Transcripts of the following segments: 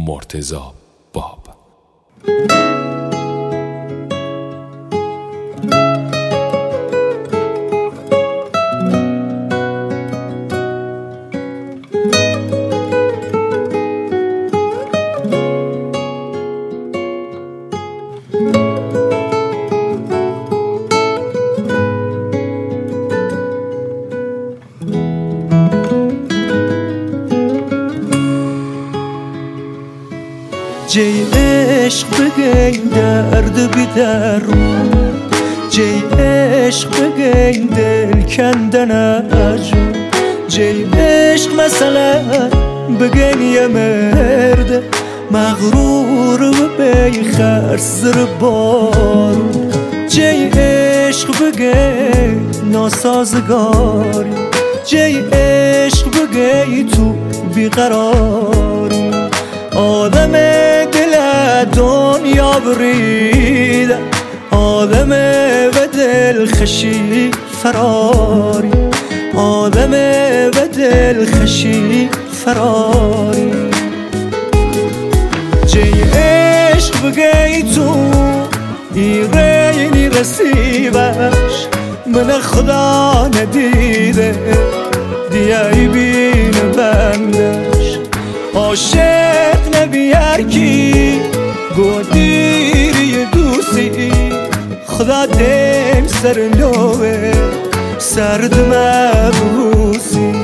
مرتضی باب. جی عشق بگین درد بی درمون، جی عشق بگین دل کندن اجون، جی عشق مثلا بگین یه مرد مغرور و بیخرس زر بارون، جی عشق بگین ناسازگاری، جی عشق بگین تو بیقراری، آدم دل دنیا بریده، آدم و دل خشی فراری، آدم و دل خشی فراری، جی عشق بگی تو ایرینی رسیبش من خدا ندیده دیایی بین بندش، عاشق نبیار کی گودیری دوستی خدا دیم سر نوه سرد مبوسی.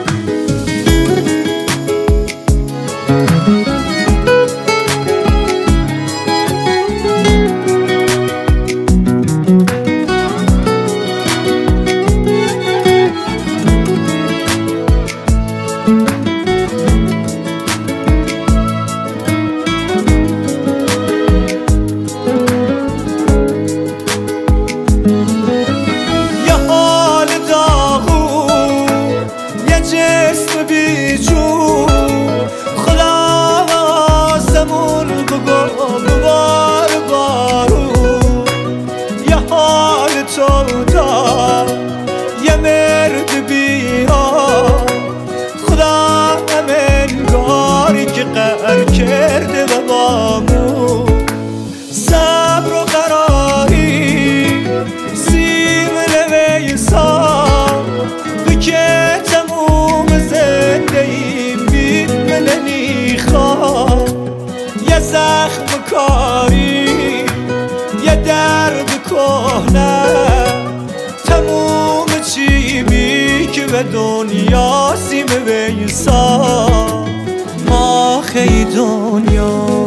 یه مرد بیا خدا امنگاری که قهر کرده و بامو صبر و قراری سیم نویسا بکه تموم زندگیم بید مننی خواه یه زخم کاری یه درد کهنه تموم چی بی که به دنیا سیم بیسا آخی دنیا،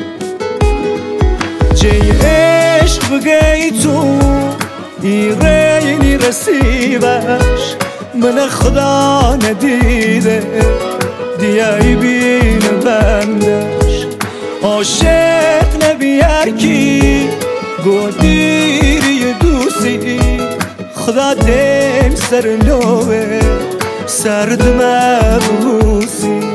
جی عشق بگی تو ایرینی رسیبش من خدا ندیده دیایی بین بندش، عاشق نبیار کی گودیری دوستی خدا دیم سر نوه سرد مبوسی.